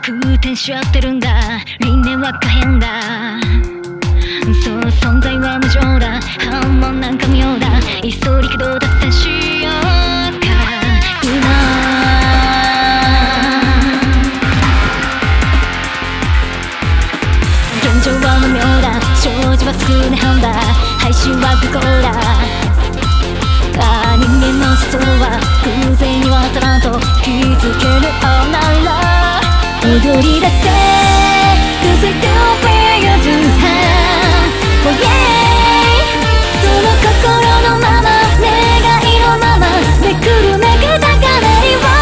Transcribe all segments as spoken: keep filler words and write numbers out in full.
空転しちゃってるんだ。理念は可変だ。そう、存在は無常だ。反応なんか妙だ。急い力道脱線しようか今。現状は無妙だ。生じは少ない判だ。配信は不幸だ。ああ、人間の思想は偶然には当たらんと気づけるなら踊り出せ Cause I don't fear you do have Oh yeah その心のまま願いのままめくるめく高鳴りを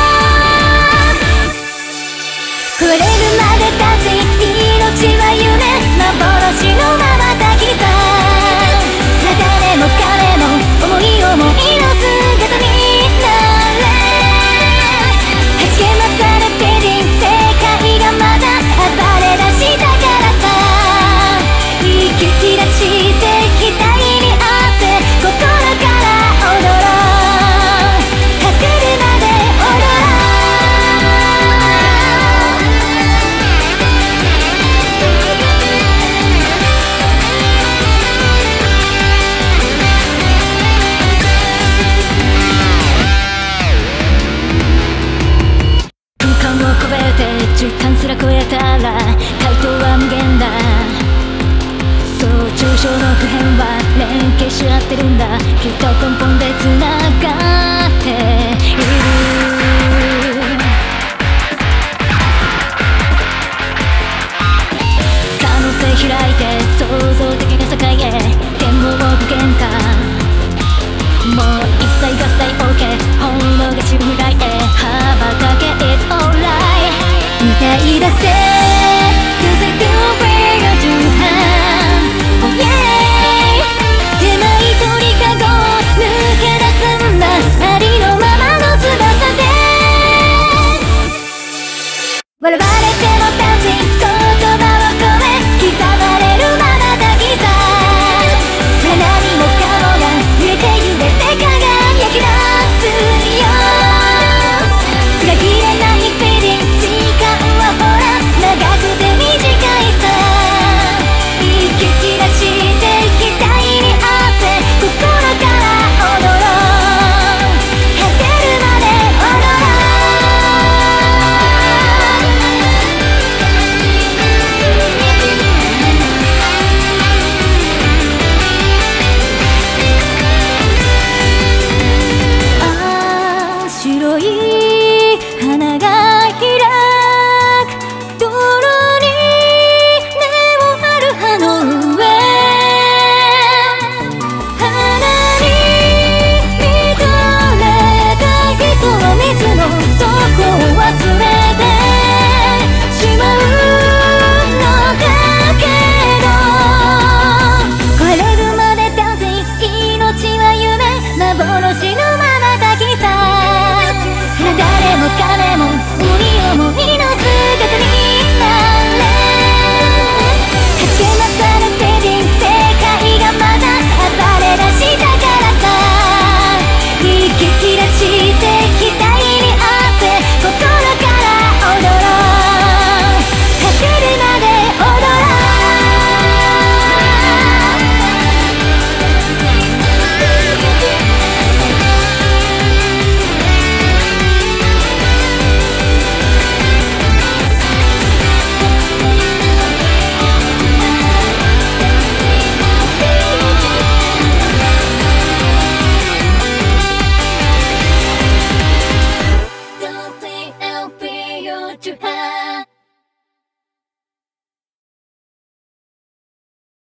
触れるまで立ち命は夢幻のままたきさ誰も彼も思い思いの姿になれはじけまされて人生界がまだ暴れ出したからさ息切らして額に汗心から踊ろう果てるまで踊ろう時間すら超えたら回答は無限だ。そう抽象の普遍は連携し合ってるんだ。きっと根本でつながっている。可能性開いて創造的な世界へ展望具現化。もう一切合切 OK 本能がシムライへ羽ばたけ It's alright歌い出せ Cause I don't fear you to have Oh yeah 狭い鳥かごを抜け出すんだありのままの翼で笑われても